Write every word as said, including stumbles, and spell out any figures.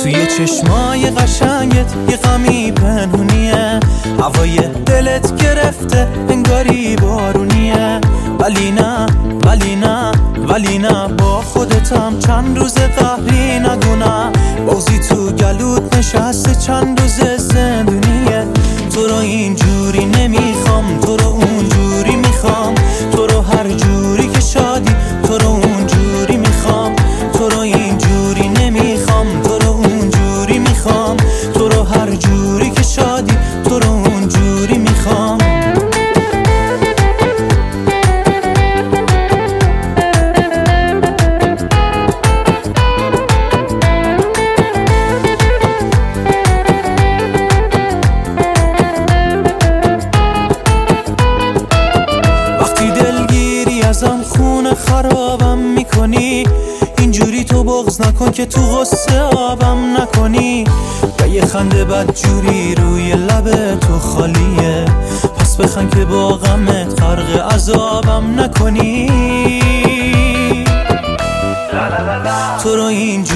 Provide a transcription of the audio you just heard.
توی چشمای قشنگت یه غمی پنهونیه، هوای دلت گرفته انگاری بارونیه. ولی نه ولی نه ولی نه با خودتم چند روز قهری نگونه، بغضی تو گلوت نشسته چند روز زندونیه. تو رو اینجوری نمیخوام، تو رو اونجوری میخوام، تو رو هر جوری که شادی تو رو اونجوری میخوام. تو رو اینجوری نمیخوام، تو رو اونجوری میخوام، تو رو هر جوری که شادی تو رو اونجوری میخوام. وقتی دلگیری ازم خونه خرابم میکنی، اینجوری تو بغض نکن که تو غصه آبم نکنی. و یه خنده بد جوری روی لب تو خالیه، پس بخند که با غمت غرق عذابم نکنی. تو رو اینجوری